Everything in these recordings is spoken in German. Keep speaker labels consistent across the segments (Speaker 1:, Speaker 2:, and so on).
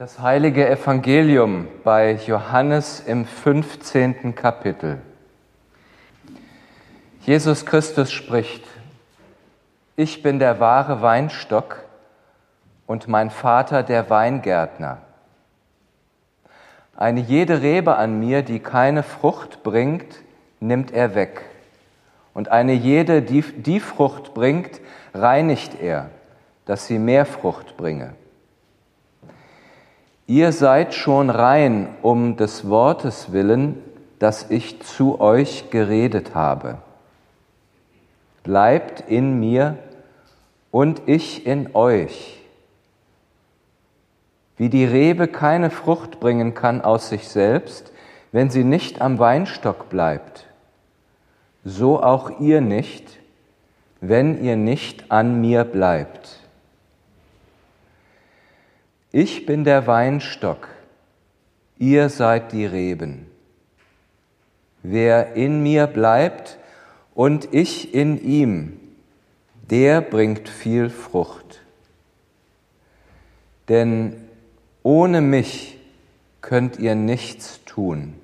Speaker 1: Das heilige Evangelium bei Johannes im 15. Kapitel. Jesus Christus spricht: Ich bin der wahre Weinstock und mein Vater der Weingärtner. Eine jede Rebe an mir, die keine Frucht bringt, nimmt er weg. Und eine jede, die Frucht bringt, reinigt er, dass sie mehr Frucht bringe. Ihr seid schon rein um des Wortes willen, das ich zu euch geredet habe. Bleibt in mir und ich in euch. Wie die Rebe keine Frucht bringen kann aus sich selbst, wenn sie nicht am Weinstock bleibt, so auch ihr nicht, wenn ihr nicht an mir bleibt. Ich bin der Weinstock, ihr seid die Reben. Wer in mir bleibt und ich in ihm, der bringt viel Frucht. Denn ohne mich könnt ihr nichts tun.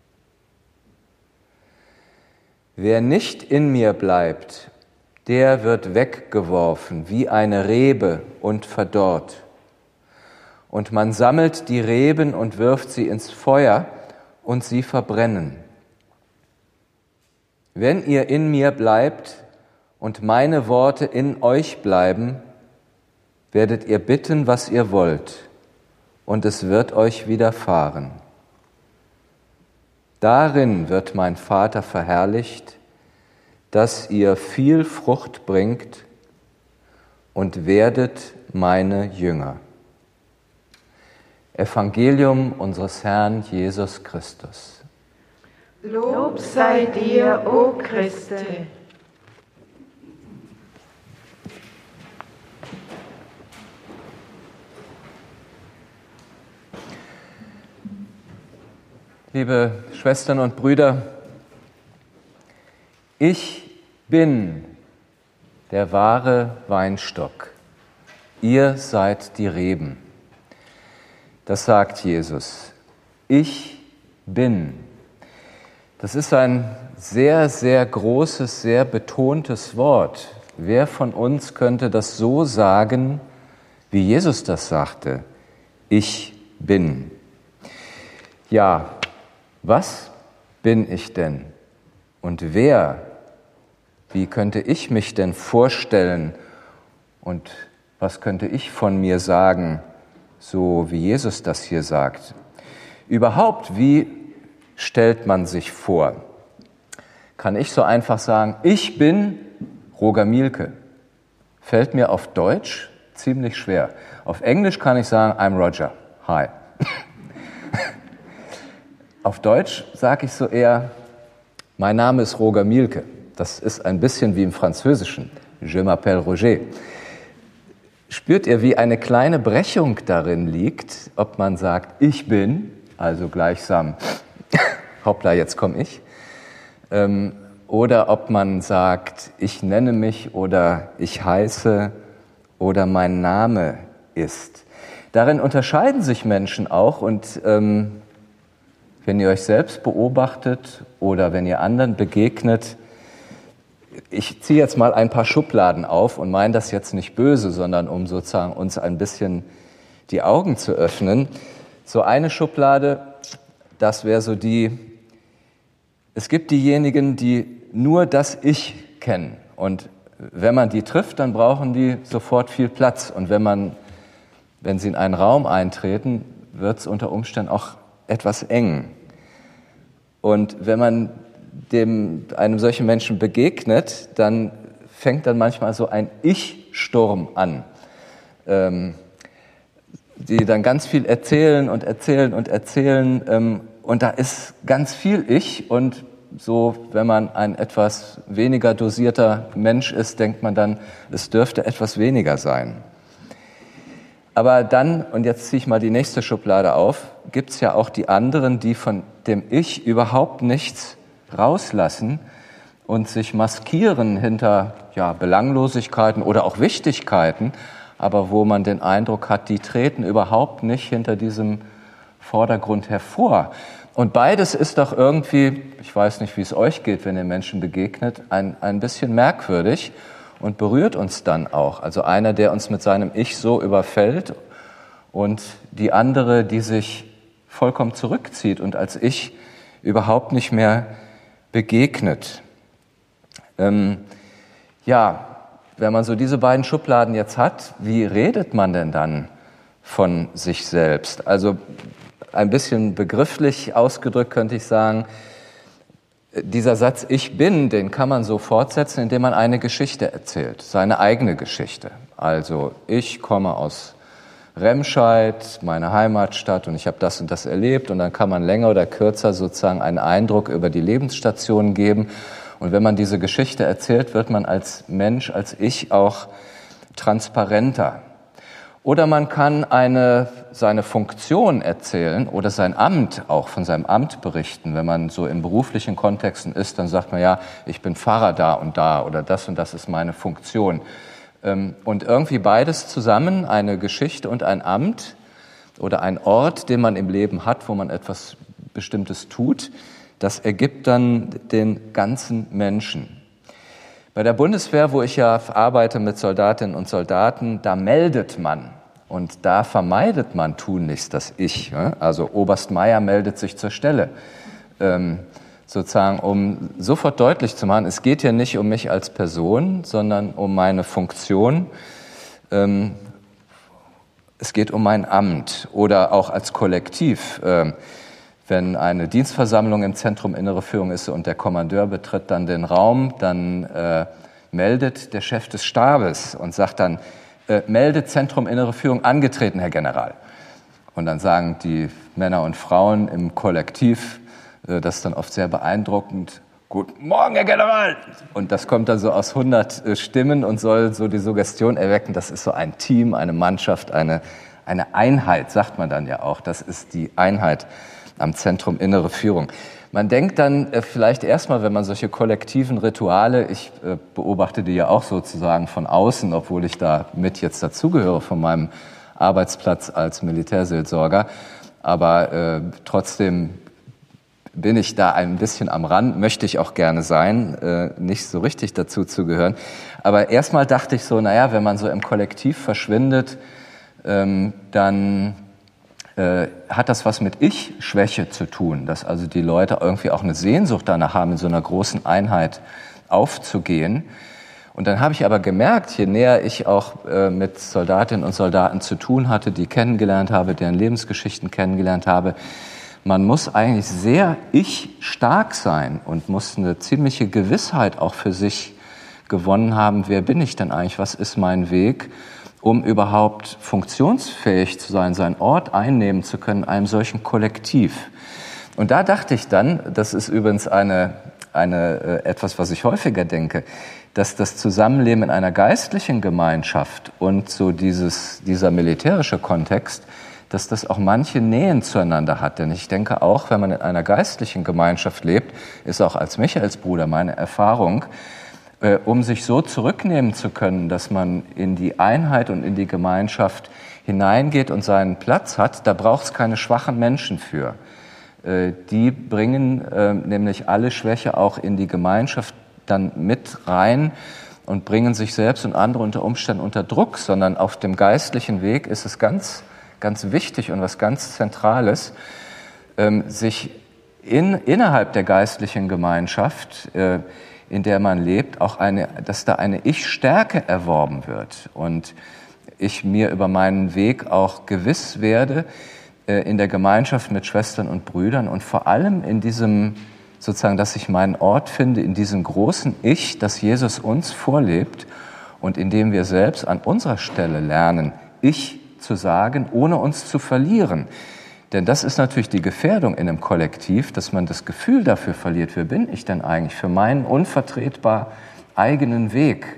Speaker 1: Wer nicht in mir bleibt, der wird weggeworfen wie eine Rebe und verdorrt. Und man sammelt die Reben und wirft sie ins Feuer und sie verbrennen. Wenn ihr in mir bleibt und meine Worte in euch bleiben, werdet ihr bitten, was ihr wollt, und es wird euch widerfahren. Darin wird mein Vater verherrlicht, dass ihr viel Frucht bringt und werdet meine Jünger. Evangelium unseres Herrn Jesus Christus.
Speaker 2: Lob sei dir, o Christe.
Speaker 1: Liebe Schwestern und Brüder, ich bin der wahre Weinstock, ihr seid die Reben. Das sagt Jesus. Ich bin. Das ist ein sehr, sehr großes, sehr betontes Wort. Wer von uns könnte das so sagen, wie Jesus das sagte? Ich bin. Ja, was bin ich denn? Und wer? Wie könnte ich mich denn vorstellen? Und was könnte ich von mir sagen, so wie Jesus das hier sagt? Überhaupt, wie stellt man sich vor? Kann ich so einfach sagen, ich bin Roger Mielke? Fällt mir auf Deutsch ziemlich schwer. Auf Englisch kann ich sagen, I'm Roger. Hi. Auf Deutsch sage ich so eher, mein Name ist Roger Mielke. Das ist ein bisschen wie im Französischen. Je m'appelle Roger. Spürt ihr, wie eine kleine Brechung darin liegt, ob man sagt, ich bin, also gleichsam, hoppla, jetzt komme ich, oder ob man sagt, ich nenne mich oder ich heiße oder mein Name ist. Darin unterscheiden sich Menschen auch und wenn ihr euch selbst beobachtet oder wenn ihr anderen begegnet, ich ziehe jetzt mal ein paar Schubladen auf und meine das jetzt nicht böse, sondern um sozusagen uns ein bisschen die Augen zu öffnen. So eine Schublade, das wäre so es gibt diejenigen, die nur das Ich kennen. Und wenn man die trifft, dann brauchen die sofort viel Platz. Und wenn sie in einen Raum eintreten, wird es unter Umständen auch etwas eng. Und wenn man einem solchen Menschen begegnet, dann fängt dann manchmal so ein Ich-Sturm an, die dann ganz viel erzählen und erzählen und erzählen, und da ist ganz viel Ich, und so, wenn man ein etwas weniger dosierter Mensch ist, denkt man dann, es dürfte etwas weniger sein. Aber dann, und jetzt ziehe ich mal die nächste Schublade auf, gibt es ja auch die anderen, die von dem Ich überhaupt nichts rauslassen und sich maskieren hinter Belanglosigkeiten oder auch Wichtigkeiten, aber wo man den Eindruck hat, die treten überhaupt nicht hinter diesem Vordergrund hervor. Und beides ist doch irgendwie, ich weiß nicht, wie es euch geht, wenn ihr Menschen begegnet, ein bisschen merkwürdig und berührt uns dann auch. Also einer, der uns mit seinem Ich so überfällt und die andere, die sich vollkommen zurückzieht und als Ich überhaupt nicht mehr begegnet. Ja, wenn man so diese beiden Schubladen jetzt hat, wie redet man denn dann von sich selbst? Also ein bisschen begrifflich ausgedrückt könnte ich sagen, dieser Satz Ich bin, den kann man so fortsetzen, indem man eine Geschichte erzählt, seine eigene Geschichte. Also ich komme aus Remscheid, meine Heimatstadt, und ich habe das und das erlebt, und dann kann man länger oder kürzer sozusagen einen Eindruck über die Lebensstationen geben. Und wenn man diese Geschichte erzählt, wird man als Mensch, als Ich auch transparenter. Oder man kann seine Funktion erzählen oder sein Amt, auch von seinem Amt berichten. Wenn man so in beruflichen Kontexten ist, dann sagt man ja, ich bin Pfarrer da oder das und das ist meine Funktion. Und irgendwie beides zusammen, eine Geschichte und ein Amt oder ein Ort, den man im Leben hat, wo man etwas Bestimmtes tut, das ergibt dann den ganzen Menschen. Bei der Bundeswehr, wo ich ja arbeite mit Soldatinnen und Soldaten, da meldet man und da vermeidet man tunlichst das Ich. Also Oberst Meier meldet sich zur Stelle, sozusagen, um sofort deutlich zu machen, es geht hier nicht um mich als Person, sondern um meine Funktion. Es geht um mein Amt oder auch als Kollektiv. Wenn eine Dienstversammlung im Zentrum Innere Führung ist und der Kommandeur betritt dann den Raum, dann meldet der Chef des Stabes und sagt dann, meldet Zentrum Innere Führung angetreten, Herr General. Und dann sagen die Männer und Frauen im Kollektiv, das ist dann oft sehr beeindruckend, Guten Morgen, Herr General! Und das kommt dann so aus 100 Stimmen und soll so die Suggestion erwecken, das ist so ein Team, eine Mannschaft, eine Einheit, sagt man dann ja auch. Das ist die Einheit am Zentrum Innere Führung. Man denkt dann vielleicht erstmal, wenn man solche kollektiven Rituale, ich beobachte die ja auch sozusagen von außen, obwohl ich da mit jetzt dazugehöre von meinem Arbeitsplatz als Militärseelsorger, aber trotzdem bin ich da ein bisschen am Rand, möchte ich auch gerne sein, nicht so richtig dazu zu gehören. Aber erstmal dachte ich so, naja, wenn man so im Kollektiv verschwindet, dann hat das was mit Ich-Schwäche zu tun, dass also die Leute irgendwie auch eine Sehnsucht danach haben, in so einer großen Einheit aufzugehen. Und dann habe ich aber gemerkt, je näher ich auch mit Soldatinnen und Soldaten zu tun hatte, die kennengelernt habe, deren Lebensgeschichten kennengelernt habe, man muss eigentlich sehr ich-stark sein und muss eine ziemliche Gewissheit auch für sich gewonnen haben, wer bin ich denn eigentlich, was ist mein Weg, um überhaupt funktionsfähig zu sein, seinen Ort einnehmen zu können in einem solchen Kollektiv. Und da dachte ich dann, das ist übrigens etwas, was ich häufiger denke, dass das Zusammenleben in einer geistlichen Gemeinschaft und so dieser militärische Kontext, dass das auch manche Nähen zueinander hat. Denn ich denke auch, wenn man in einer geistlichen Gemeinschaft lebt, ist auch als Michaelsbruder meine Erfahrung, um sich so zurücknehmen zu können, dass man in die Einheit und in die Gemeinschaft hineingeht und seinen Platz hat, da braucht es keine schwachen Menschen für. Die bringen nämlich alle Schwäche auch in die Gemeinschaft dann mit rein und bringen sich selbst und andere unter Umständen unter Druck, sondern auf dem geistlichen Weg ist es ganz wichtig und was ganz Zentrales, sich innerhalb der geistlichen Gemeinschaft, in der man lebt, auch dass da eine Ich-Stärke erworben wird und ich mir über meinen Weg auch gewiss werde in der Gemeinschaft mit Schwestern und Brüdern und vor allem in diesem, sozusagen, dass ich meinen Ort finde, in diesem großen Ich, das Jesus uns vorlebt und in dem wir selbst an unserer Stelle lernen, Ich zu sagen, ohne uns zu verlieren. Denn das ist natürlich die Gefährdung in einem Kollektiv, dass man das Gefühl dafür verliert, wer bin ich denn eigentlich für meinen unvertretbar eigenen Weg?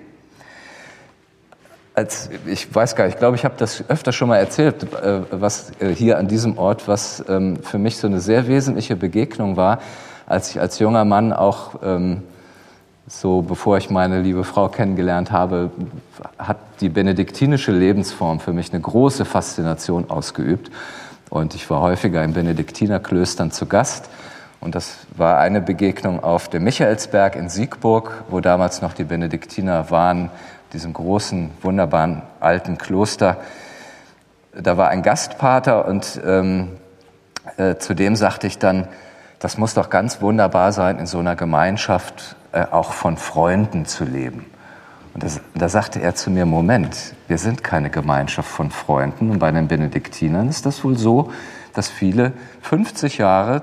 Speaker 1: Ich weiß gar nicht, ich glaube, ich habe das öfter schon mal erzählt, was hier an diesem Ort, was für mich so eine sehr wesentliche Begegnung war, als ich als junger Mann auch so bevor ich meine liebe Frau kennengelernt habe, hat die benediktinische Lebensform für mich eine große Faszination ausgeübt. Und ich war häufiger in Benediktinerklöstern zu Gast. Und das war eine Begegnung auf dem Michaelsberg in Siegburg, wo damals noch die Benediktiner waren, diesem großen, wunderbaren alten Kloster. Da war ein Gastpater und zu dem sagte ich dann, das muss doch ganz wunderbar sein, in so einer Gemeinschaft auch von Freunden zu leben. Und da sagte er zu mir, Moment, wir sind keine Gemeinschaft von Freunden. Und bei den Benediktinern ist das wohl so, dass viele 50 Jahre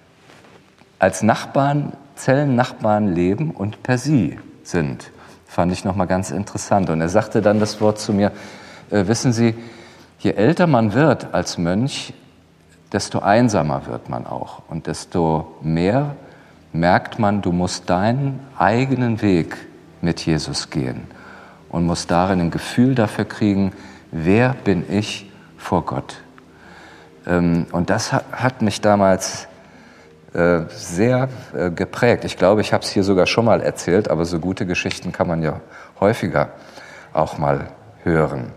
Speaker 1: als Nachbarn, Zellennachbarn leben und per Sie sind. Fand ich nochmal ganz interessant. Und er sagte dann das Wort zu mir, wissen Sie, je älter man wird als Mönch, desto einsamer wird man auch. Und desto mehr merkt man, du musst deinen eigenen Weg mit Jesus gehen und musst darin ein Gefühl dafür kriegen, wer bin ich vor Gott. Und das hat mich damals sehr geprägt. Ich glaube, ich habe es hier sogar schon mal erzählt, aber so gute Geschichten kann man ja häufiger auch mal hören.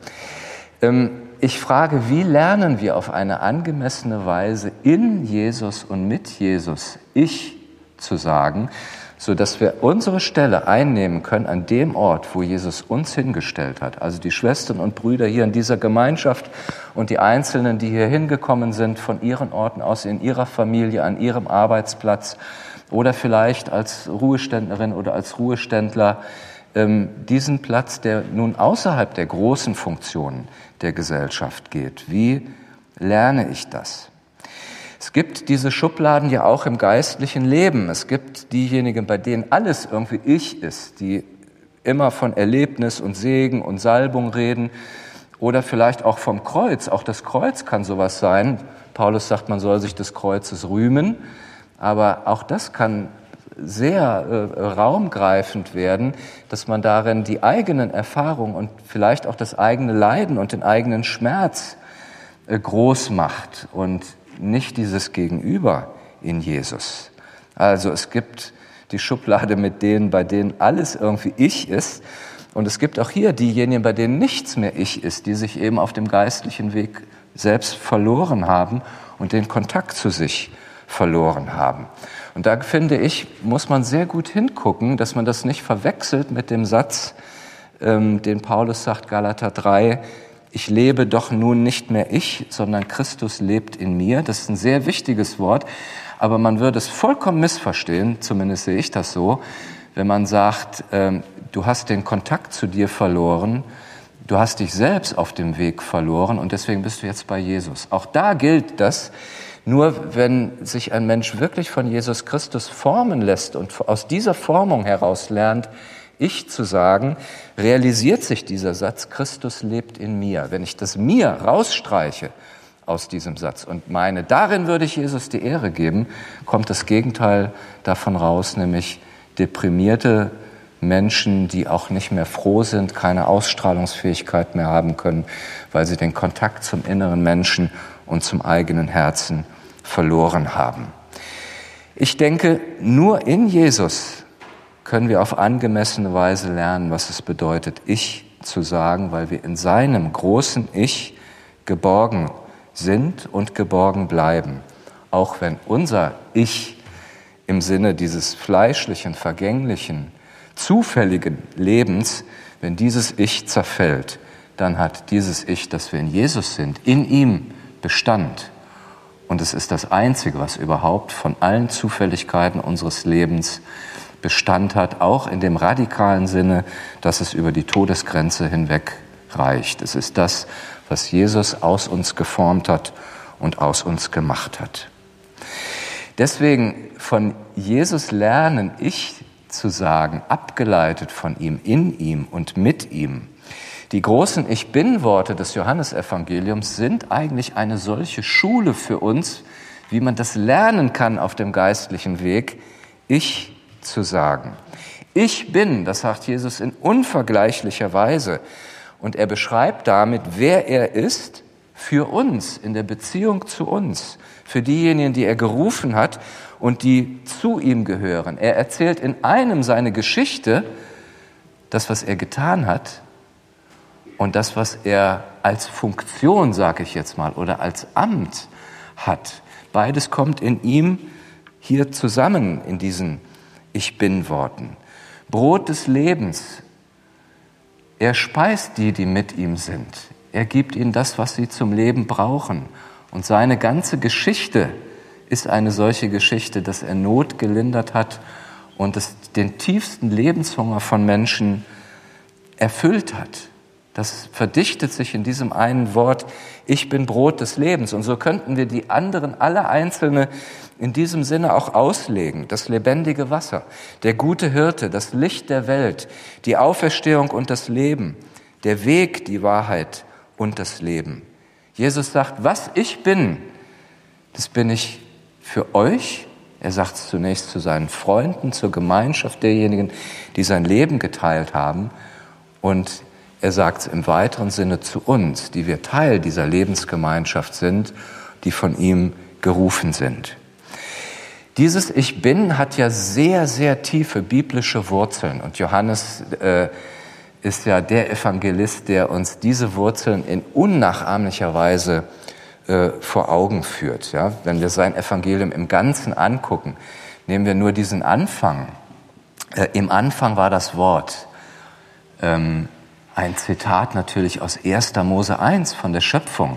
Speaker 1: Ich frage, wie lernen wir auf eine angemessene Weise in Jesus und mit Jesus ich zu sagen, sodass wir unsere Stelle einnehmen können an dem Ort, wo Jesus uns hingestellt hat. Also die Schwestern und Brüder hier in dieser Gemeinschaft und die Einzelnen, die hier hingekommen sind, von ihren Orten aus, in ihrer Familie, an ihrem Arbeitsplatz oder vielleicht als Ruheständlerin oder als Ruheständler, diesen Platz, der nun außerhalb der großen Funktionen der Gesellschaft geht. Wie lerne ich das? Es gibt diese Schubladen ja auch im geistlichen Leben. Es gibt diejenigen, bei denen alles irgendwie ich ist, die immer von Erlebnis und Segen und Salbung reden oder vielleicht auch vom Kreuz. Auch das Kreuz kann sowas sein. Paulus sagt, man soll sich des Kreuzes rühmen, aber auch das kann sehr raumgreifend werden, dass man darin die eigenen Erfahrungen und vielleicht auch das eigene Leiden und den eigenen Schmerz groß macht und nicht dieses Gegenüber in Jesus. Also es gibt die Schublade mit denen, bei denen alles irgendwie ich ist. Und es gibt auch hier diejenigen, bei denen nichts mehr ich ist, die sich eben auf dem geistlichen Weg selbst verloren haben und den Kontakt zu sich verloren haben. Und da, finde ich, muss man sehr gut hingucken, dass man das nicht verwechselt mit dem Satz, den Paulus sagt, Galater 3, ich lebe doch nun nicht mehr ich, sondern Christus lebt in mir. Das ist ein sehr wichtiges Wort, aber man würde es vollkommen missverstehen, zumindest sehe ich das so, wenn man sagt, du hast den Kontakt zu dir verloren, du hast dich selbst auf dem Weg verloren und deswegen bist du jetzt bei Jesus. Auch da gilt das, nur wenn sich ein Mensch wirklich von Jesus Christus formen lässt und aus dieser Formung heraus lernt, ich zu sagen, realisiert sich dieser Satz, Christus lebt in mir. Wenn ich das mir rausstreiche aus diesem Satz und meine, darin würde ich Jesus die Ehre geben, kommt das Gegenteil davon raus, nämlich deprimierte Menschen, die auch nicht mehr froh sind, keine Ausstrahlungsfähigkeit mehr haben können, weil sie den Kontakt zum inneren Menschen und zum eigenen Herzen verloren haben. Ich denke, nur in Jesus können wir auf angemessene Weise lernen, was es bedeutet, Ich zu sagen, weil wir in seinem großen Ich geborgen sind und geborgen bleiben. Auch wenn unser Ich im Sinne dieses fleischlichen, vergänglichen, zufälligen Lebens, wenn dieses Ich zerfällt, dann hat dieses Ich, das wir in Jesus sind, in ihm Bestand. Und es ist das Einzige, was überhaupt von allen Zufälligkeiten unseres Lebens Bestand hat, auch in dem radikalen Sinne, dass es über die Todesgrenze hinweg reicht. Es ist das, was Jesus aus uns geformt hat und aus uns gemacht hat. Deswegen von Jesus lernen, ich zu sagen, abgeleitet von ihm, in ihm und mit ihm. Die großen Ich-Bin-Worte des Johannesevangeliums sind eigentlich eine solche Schule für uns, wie man das lernen kann auf dem geistlichen Weg, ich zu sagen. Ich bin, das sagt Jesus in unvergleichlicher Weise. Und er beschreibt damit, wer er ist, für uns, in der Beziehung zu uns, für diejenigen, die er gerufen hat und die zu ihm gehören. Er erzählt in einem seine Geschichte, das, was er getan hat, und das, was er als Funktion, sage ich jetzt mal, oder als Amt hat. Beides kommt in ihm hier zusammen in diesen Ich-Bin-Worten. Brot des Lebens. Er speist die, die mit ihm sind. Er gibt ihnen das, was sie zum Leben brauchen. Und seine ganze Geschichte ist eine solche Geschichte, dass er Not gelindert hat und den tiefsten Lebenshunger von Menschen erfüllt hat. Das verdichtet sich in diesem einen Wort, ich bin Brot des Lebens. Und so könnten wir die anderen, alle Einzelne, in diesem Sinne auch auslegen. Das lebendige Wasser, der gute Hirte, das Licht der Welt, die Auferstehung und das Leben, der Weg, die Wahrheit und das Leben. Jesus sagt, was ich bin, das bin ich für euch. Er sagt es zunächst zu seinen Freunden, zur Gemeinschaft derjenigen, die sein Leben geteilt haben. Und er sagt es im weiteren Sinne zu uns, die wir Teil dieser Lebensgemeinschaft sind, die von ihm gerufen sind. Dieses Ich Bin hat ja sehr, sehr tiefe biblische Wurzeln. Und Johannes ist ja der Evangelist, der uns diese Wurzeln in unnachahmlicher Weise vor Augen führt. Ja? Wenn wir sein Evangelium im Ganzen angucken, nehmen wir nur diesen Anfang. Im Anfang war das Wort. Ein Zitat natürlich aus 1. Mose 1 von der Schöpfung.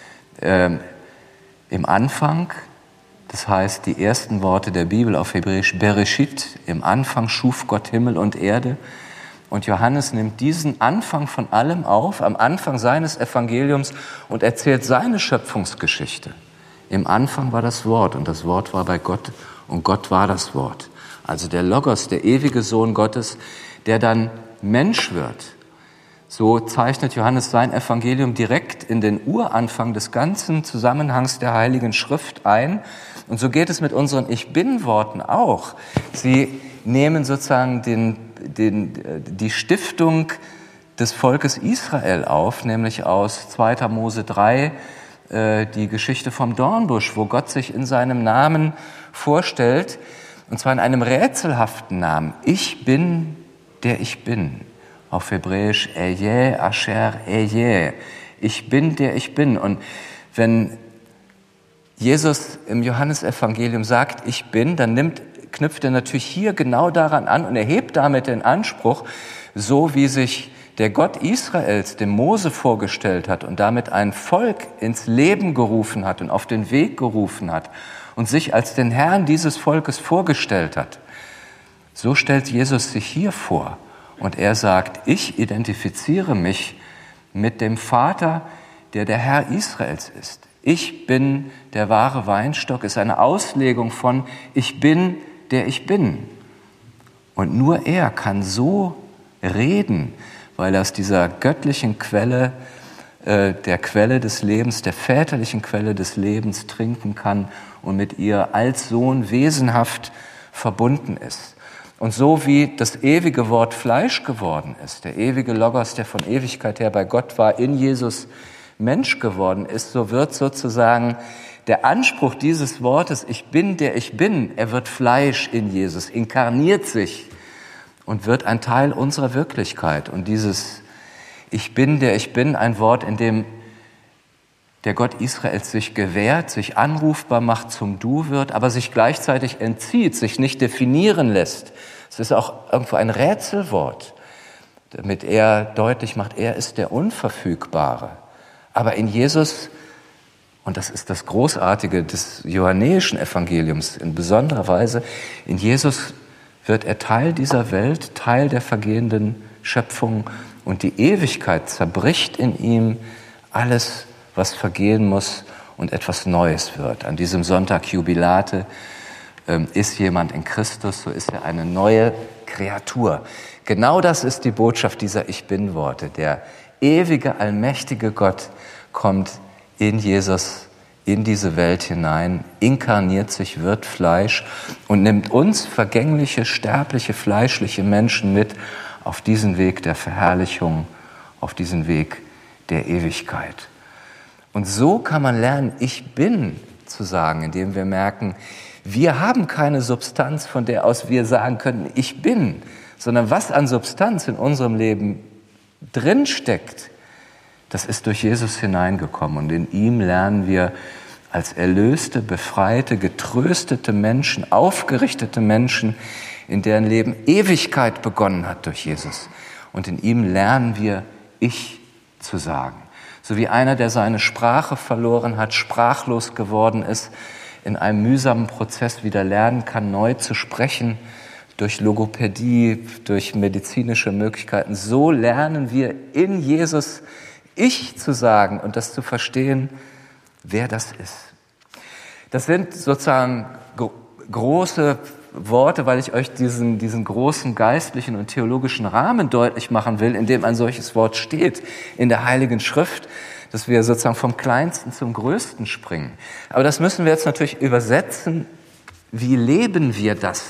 Speaker 1: Im Anfang, das heißt die ersten Worte der Bibel auf Hebräisch Bereshit, im Anfang schuf Gott Himmel und Erde. Und Johannes nimmt diesen Anfang von allem auf, am Anfang seines Evangeliums und erzählt seine Schöpfungsgeschichte. Im Anfang war das Wort und das Wort war bei Gott und Gott war das Wort. Also der Logos, der ewige Sohn Gottes, der dann Mensch wird. So zeichnet Johannes sein Evangelium direkt in den Uranfang des ganzen Zusammenhangs der Heiligen Schrift ein. Und so geht es mit unseren Ich-Bin-Worten auch. Sie nehmen sozusagen die Stiftung des Volkes Israel auf, nämlich aus 2. Mose 3, die Geschichte vom Dornbusch, wo Gott sich in seinem Namen vorstellt, und zwar in einem rätselhaften Namen. Ich bin, der ich bin. Auf Hebräisch, Ehyeh, Asher, Ehyeh. Ich bin, der ich bin. Und wenn Jesus im Johannesevangelium sagt, ich bin, dann knüpft er natürlich hier genau daran an und erhebt damit den Anspruch, so wie sich der Gott Israels dem Mose vorgestellt hat und damit ein Volk ins Leben gerufen hat und auf den Weg gerufen hat und sich als den Herrn dieses Volkes vorgestellt hat. So stellt Jesus sich hier vor. Und er sagt, ich identifiziere mich mit dem Vater, der Herr Israels ist. Ich bin der wahre Weinstock, ist eine Auslegung von ich bin, der ich bin. Und nur er kann so reden, weil er aus dieser göttlichen Quelle, der Quelle des Lebens, der väterlichen Quelle des Lebens trinken kann und mit ihr als Sohn wesenhaft verbunden ist. Und so wie das ewige Wort Fleisch geworden ist, der ewige Logos, der von Ewigkeit her bei Gott war, in Jesus Mensch geworden ist, so wird sozusagen der Anspruch dieses Wortes, ich bin, der ich bin, er wird Fleisch in Jesus, inkarniert sich und wird ein Teil unserer Wirklichkeit. Und dieses Ich bin, der ich bin, ein Wort, in dem der Gott Israels sich gewährt, sich anrufbar macht, zum Du wird, aber sich gleichzeitig entzieht, sich nicht definieren lässt. Es ist auch irgendwo ein Rätselwort, damit er deutlich macht, er ist der Unverfügbare. Aber in Jesus, und das ist das Großartige des johannäischen Evangeliums in besonderer Weise, in Jesus wird er Teil dieser Welt, Teil der vergehenden Schöpfung und die Ewigkeit zerbricht in ihm alles, was vergehen muss und etwas Neues wird. An diesem Sonntag Jubilate ist jemand in Christus, so ist er eine neue Kreatur. Genau das ist die Botschaft dieser Ich-Bin-Worte. Der ewige, allmächtige Gott kommt in Jesus, in diese Welt hinein, inkarniert sich, wird Fleisch und nimmt uns vergängliche, sterbliche, fleischliche Menschen mit auf diesen Weg der Verherrlichung, auf diesen Weg der Ewigkeit. Und so kann man lernen, ich bin zu sagen, indem wir merken, wir haben keine Substanz, von der aus wir sagen können, ich bin, sondern was an Substanz in unserem Leben drinsteckt, das ist durch Jesus hineingekommen. Und in ihm lernen wir als erlöste, befreite, getröstete Menschen, aufgerichtete Menschen, in deren Leben Ewigkeit begonnen hat durch Jesus. Und in ihm lernen wir, ich zu sagen. So wie einer, der seine Sprache verloren hat, sprachlos geworden ist, in einem mühsamen Prozess wieder lernen kann, neu zu sprechen, durch Logopädie, durch medizinische Möglichkeiten. So lernen wir in Jesus ich zu sagen und das zu verstehen, wer das ist. Das sind sozusagen große Worte, weil ich euch diesen großen geistlichen und theologischen Rahmen deutlich machen will, in dem ein solches Wort steht in der Heiligen Schrift, dass wir sozusagen vom Kleinsten zum Größten springen. Aber das müssen wir jetzt natürlich übersetzen. Wie leben wir das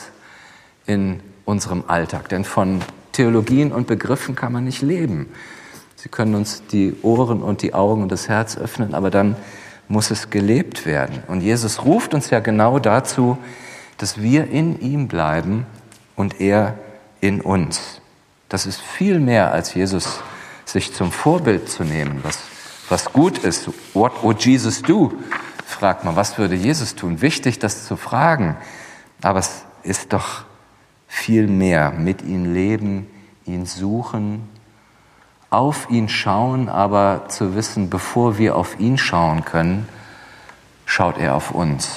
Speaker 1: in unserem Alltag? Denn von Theologien und Begriffen kann man nicht leben. Sie können uns die Ohren und die Augen und das Herz öffnen, aber dann muss es gelebt werden. Und Jesus ruft uns ja genau dazu, dass wir in ihm bleiben und er in uns. Das ist viel mehr, als Jesus sich zum Vorbild zu nehmen, was gut ist. What would Jesus do? Fragt man, was würde Jesus tun? Wichtig, das zu fragen. Aber es ist doch viel mehr. Mit ihm leben, ihn suchen, auf ihn schauen, aber zu wissen, bevor wir auf ihn schauen können, schaut er auf uns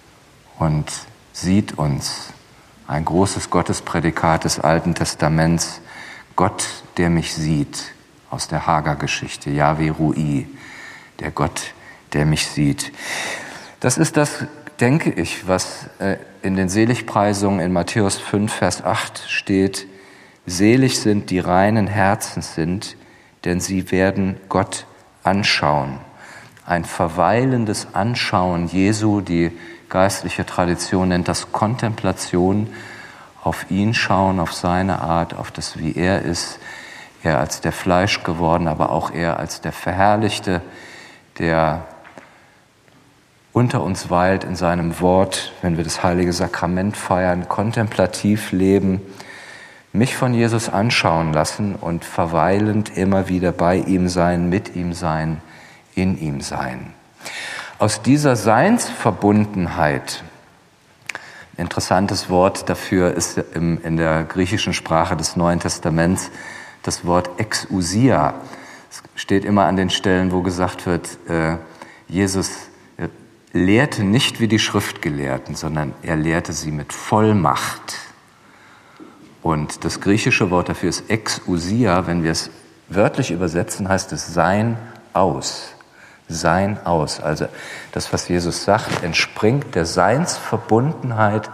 Speaker 1: und sieht uns. Ein großes Gottesprädikat des Alten Testaments, Gott, der mich sieht, aus der Hagar-Geschichte, Yahweh Rui, der Gott, der mich sieht. Das ist das, denke ich, was in den Seligpreisungen in Matthäus 5, Vers 8 steht. Selig sind, die reinen Herzens sind, denn sie werden Gott anschauen. Ein verweilendes Anschauen Jesu, die geistliche Tradition nennt das Kontemplation, auf ihn schauen, auf seine Art, auf das, wie er ist, er als der Fleisch geworden, aber auch er als der Verherrlichte, der unter uns weilt in seinem Wort, wenn wir das heilige Sakrament feiern, kontemplativ leben, mich von Jesus anschauen lassen und verweilend immer wieder bei ihm sein, mit ihm sein, in ihm sein. Aus dieser Seinsverbundenheit, ein interessantes Wort dafür ist in der griechischen Sprache des Neuen Testaments das Wort Exousia. Es steht immer an den Stellen, wo gesagt wird, Jesus lehrte nicht wie die Schriftgelehrten, sondern er lehrte sie mit Vollmacht. Und das griechische Wort dafür ist Exousia. Wenn wir es wörtlich übersetzen, heißt es Sein aus. Sein aus. Also das, was Jesus sagt, entspringt der Seinsverbundenheit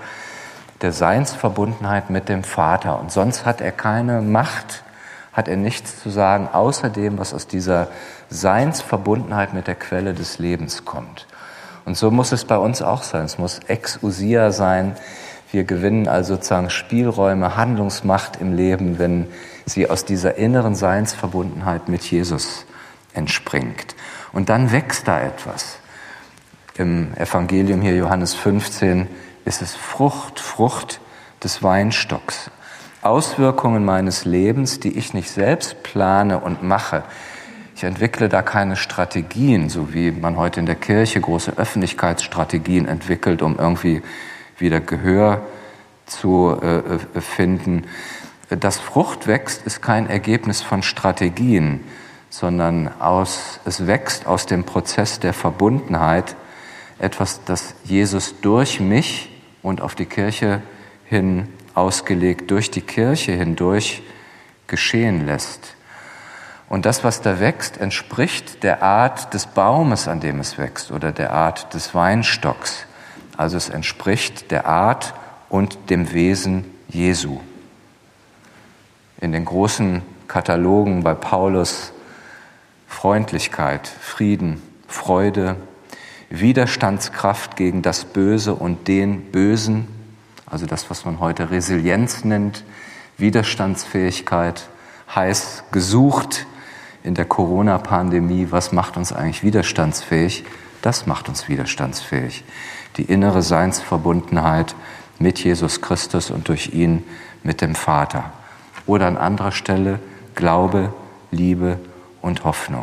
Speaker 1: mit dem Vater. Und sonst hat er keine Macht, hat er nichts zu sagen, außer dem, was aus dieser Seinsverbundenheit mit der Quelle des Lebens kommt. Und so muss es bei uns auch sein. Es muss Exousia sein. Wir gewinnen also sozusagen Spielräume, Handlungsmacht im Leben, wenn sie aus dieser inneren Seinsverbundenheit mit Jesus entspringt. Und dann wächst da etwas. Im Evangelium hier, Johannes 15, ist es Frucht des Weinstocks. Auswirkungen meines Lebens, die ich nicht selbst plane und mache. Ich entwickle da keine Strategien, so wie man heute in der Kirche große Öffentlichkeitsstrategien entwickelt, um irgendwie wieder Gehör zu finden. Dass Frucht wächst, ist kein Ergebnis von Strategien, sondern es wächst aus dem Prozess der Verbundenheit etwas, das Jesus durch mich und auf die Kirche hin ausgelegt, durch die Kirche hindurch geschehen lässt. Und das, was da wächst, entspricht der Art des Baumes, an dem es wächst, oder der Art des Weinstocks. Also es entspricht der Art und dem Wesen Jesu. In den großen Katalogen bei Paulus Freundlichkeit, Frieden, Freude, Widerstandskraft gegen das Böse und den Bösen, also das, was man heute Resilienz nennt, Widerstandsfähigkeit, heiß gesucht in der Corona-Pandemie, was macht uns eigentlich widerstandsfähig? Das macht uns widerstandsfähig. Die innere Seinsverbundenheit mit Jesus Christus und durch ihn mit dem Vater. Oder an anderer Stelle Glaube, Liebe und Hoffnung.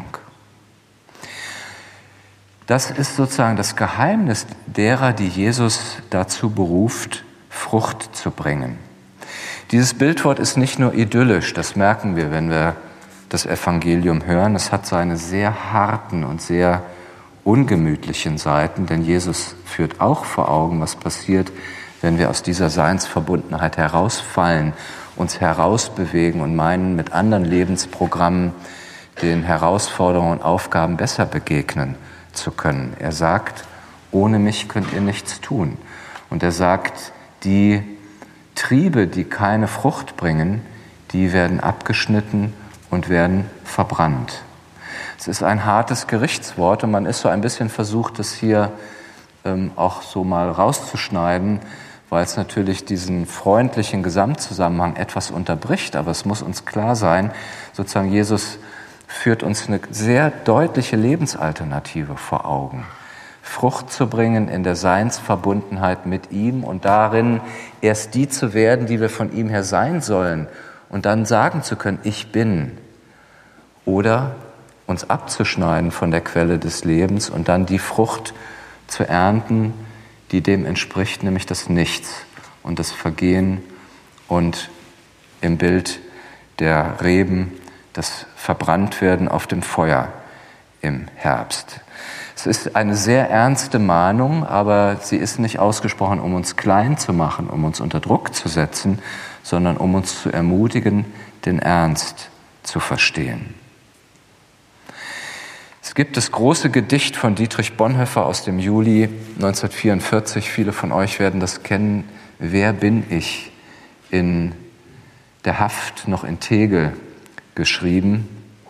Speaker 1: Das ist sozusagen das Geheimnis derer, die Jesus dazu beruft, Frucht zu bringen. Dieses Bildwort ist nicht nur idyllisch, das merken wir, wenn wir das Evangelium hören. Es hat seine sehr harten und sehr ungemütlichen Seiten, denn Jesus führt auch vor Augen, was passiert, wenn wir aus dieser Seinsverbundenheit herausfallen, uns herausbewegen und meinen, mit anderen Lebensprogrammen den Herausforderungen und Aufgaben besser begegnen zu können. Er sagt, ohne mich könnt ihr nichts tun. Und er sagt, die Triebe, die keine Frucht bringen, die werden abgeschnitten und werden verbrannt. Es ist ein hartes Gerichtswort und man ist so ein bisschen versucht, das hier auch so mal rauszuschneiden, weil es natürlich diesen freundlichen Gesamtzusammenhang etwas unterbricht. Aber es muss uns klar sein, sozusagen Jesus führt uns eine sehr deutliche Lebensalternative vor Augen. Frucht zu bringen in der Seinsverbundenheit mit ihm und darin erst die zu werden, die wir von ihm her sein sollen und dann sagen zu können, ich bin. Oder uns abzuschneiden von der Quelle des Lebens und dann die Frucht zu ernten, die dem entspricht, nämlich das Nichts und das Vergehen und im Bild der Reben das Verbranntwerden auf dem Feuer im Herbst. Es ist eine sehr ernste Mahnung, aber sie ist nicht ausgesprochen, um uns klein zu machen, um uns unter Druck zu setzen, sondern um uns zu ermutigen, den Ernst zu verstehen. Es gibt das große Gedicht von Dietrich Bonhoeffer aus dem Juli 1944. Viele von euch werden das kennen. Wer bin ich? In der Haft noch in Tegel geschrieben.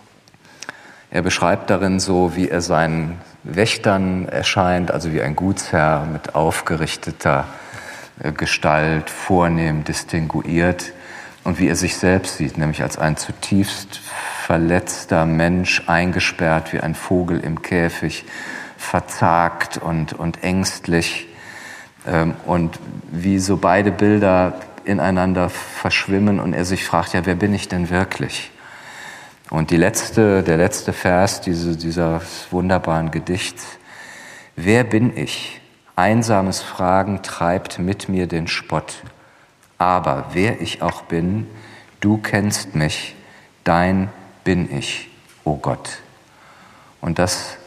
Speaker 1: Er beschreibt darin so, wie er seinen Wächtern erscheint, also wie ein Gutsherr mit aufgerichteter Gestalt, vornehm, distinguiert und wie er sich selbst sieht, nämlich als ein zutiefst verletzter Mensch, eingesperrt wie ein Vogel im Käfig, verzagt und ängstlich und wie so beide Bilder ineinander verschwimmen und er sich fragt, ja, wer bin ich denn wirklich? Und der letzte Vers dieses wunderbaren Gedichts, wer bin ich? Einsames Fragen treibt mit mir den Spott. Aber wer ich auch bin, du kennst mich, dein bin ich, o Gott. Und das,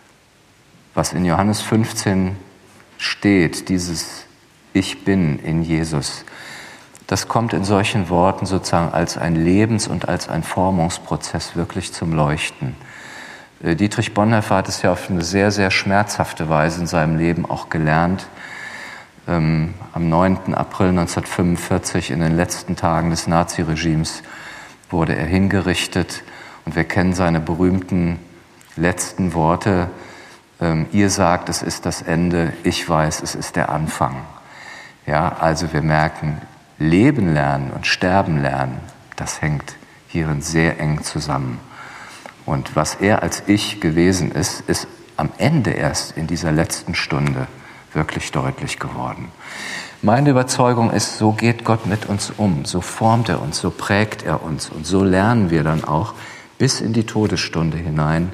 Speaker 1: was in Johannes 15 steht, dieses Ich bin in Jesus, das kommt in solchen Worten sozusagen als ein Lebens- und als ein Formungsprozess wirklich zum Leuchten. Dietrich Bonhoeffer hat es ja auf eine sehr, sehr schmerzhafte Weise in seinem Leben auch gelernt. Am 9. April 1945, in den letzten Tagen des Naziregimes, wurde er hingerichtet. Und wir kennen seine berühmten letzten Worte. Ihr sagt, es ist das Ende, ich weiß, es ist der Anfang. Ja, also wir merken, Leben lernen und sterben lernen, das hängt hierin sehr eng zusammen. Und was er als Ich gewesen ist, ist am Ende erst in dieser letzten Stunde wirklich deutlich geworden. Meine Überzeugung ist, so geht Gott mit uns um, so formt er uns, so prägt er uns und so lernen wir dann auch bis in die Todesstunde hinein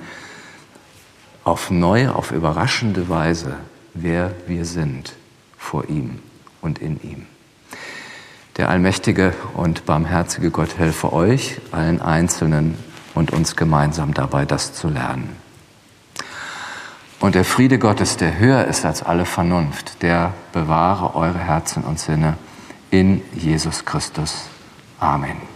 Speaker 1: auf neue, auf überraschende Weise, wer wir sind vor ihm und in ihm. Der allmächtige und barmherzige Gott helfe euch, allen Einzelnen und uns gemeinsam dabei, das zu lernen. Und der Friede Gottes, der höher ist als alle Vernunft, der bewahre eure Herzen und Sinne in Jesus Christus. Amen.